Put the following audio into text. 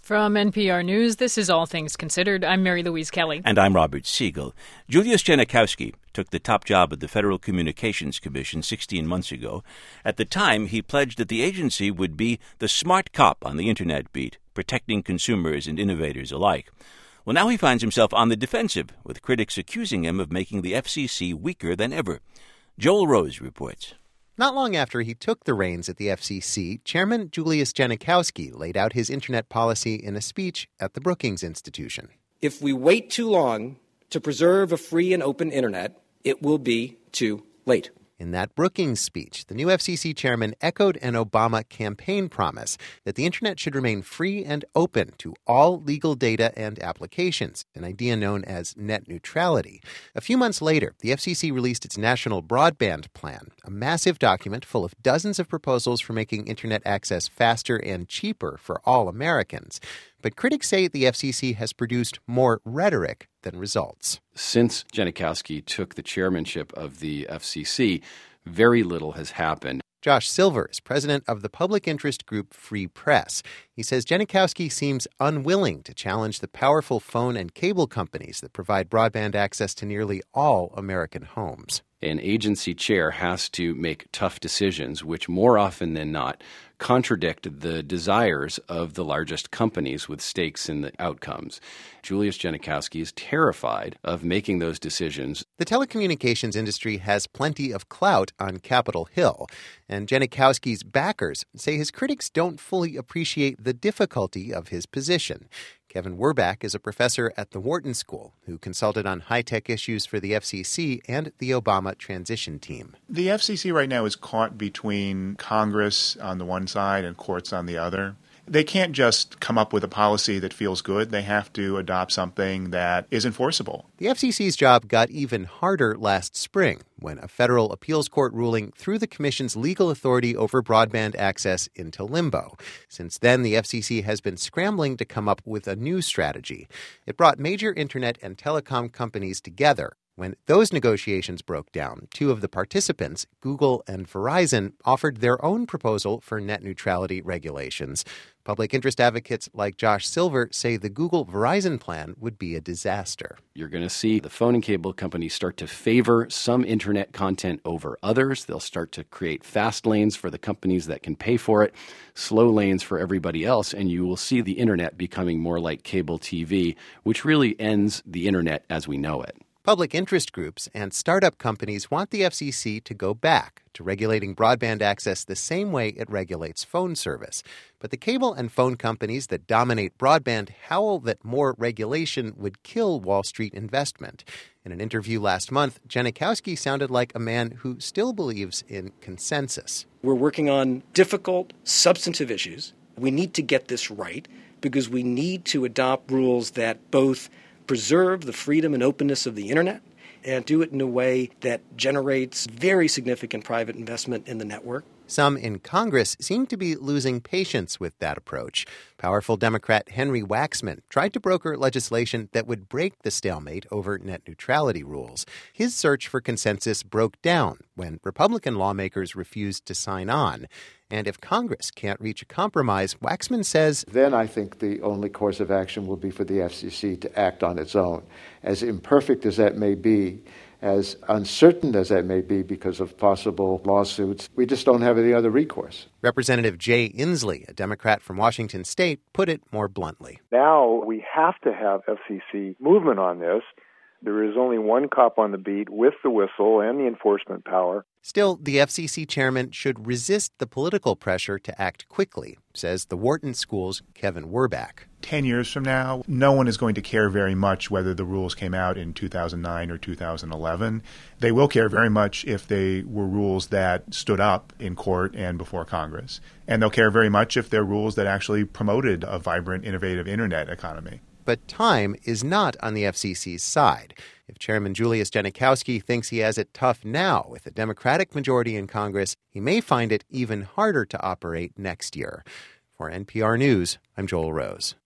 From NPR News, this is All Things Considered. I'm Mary Louise Kelly. And I'm Robert Siegel. Julius Genachowski took the top job at the Federal Communications Commission 16 months ago. At the time, he pledged that the agency would be the smart cop on the Internet beat, protecting consumers and innovators alike. Well, now he finds himself on the defensive, with critics accusing him of making the FCC weaker than ever. Joel Rose reports. Not long after he took the reins at the FCC, Chairman Julius Genachowski laid out his Internet policy in a speech at the Brookings Institution. If we wait too long to preserve a free and open Internet, it will be too late. In that Brookings speech, the new FCC chairman echoed an Obama campaign promise that the Internet should remain free and open to all legal data and applications, an idea known as net neutrality. A few months later, the FCC released its National Broadband Plan, a massive document full of dozens of proposals for making Internet access faster and cheaper for all Americans. But critics say the FCC has produced more rhetoric than results. Since Genachowski took the chairmanship of the FCC, very little has happened. Josh Silver is president of the public interest group Free Press. He says Genachowski seems unwilling to challenge the powerful phone and cable companies that provide broadband access to nearly all American homes. An agency chair has to make tough decisions, which more often than not contradict the desires of the largest companies with stakes in the outcomes. Julius Genachowski is terrified of making those decisions. The telecommunications industry has plenty of clout on Capitol Hill, and Genachowski's backers say his critics don't fully appreciate the difficulty of his position. Kevin Werbach is a professor at the Wharton School who consulted on high-tech issues for the FCC and the Obama transition team. The FCC right now is caught between Congress on the one side and courts on the other. They can't just come up with a policy that feels good. They have to adopt something that is enforceable. The FCC's job got even harder last spring when a federal appeals court ruling threw the commission's legal authority over broadband access into limbo. Since then, the FCC has been scrambling to come up with a new strategy. It brought major internet and telecom companies together. When those negotiations broke down, two of the participants, Google and Verizon, offered their own proposal for net neutrality regulations. Public interest advocates like Josh Silver say the Google-Verizon plan would be a disaster. You're going to see the phone and cable companies start to favor some internet content over others. They'll start to create fast lanes for the companies that can pay for it, slow lanes for everybody else, and you will see the internet becoming more like cable TV, which really ends the internet as we know it. Public interest groups and startup companies want the FCC to go back to regulating broadband access the same way it regulates phone service. But the cable and phone companies that dominate broadband howl that more regulation would kill Wall Street investment. In an interview last month, Genachowski sounded like a man who still believes in consensus. We're working on difficult, substantive issues. We need to get this right because we need to adopt rules that both preserve the freedom and openness of the Internet and do it in a way that generates very significant private investment in the network. Some in Congress seem to be losing patience with that approach. Powerful Democrat Henry Waxman tried to broker legislation that would break the stalemate over net neutrality rules. His search for consensus broke down when Republican lawmakers refused to sign on. And if Congress can't reach a compromise, Waxman says, then I think the only course of action will be for the FCC to act on its own. As imperfect as that may be, as uncertain as that may be because of possible lawsuits, we just don't have any other recourse. Representative Jay Inslee, a Democrat from Washington State, put it more bluntly. Now we have to have FCC movement on this. There is only one cop on the beat with the whistle and the enforcement power. Still, the FCC chairman should resist the political pressure to act quickly, says the Wharton School's Kevin Werbach. 10 years from now, no one is going to care very much whether the rules came out in 2009 or 2011. They will care very much if they were rules that stood up in court and before Congress. And they'll care very much if they're rules that actually promoted a vibrant, innovative internet economy. But time is not on the FCC's side. If Chairman Julius Genachowski thinks he has it tough now with a Democratic majority in Congress, he may find it even harder to operate next year. For NPR News, I'm Joel Rose.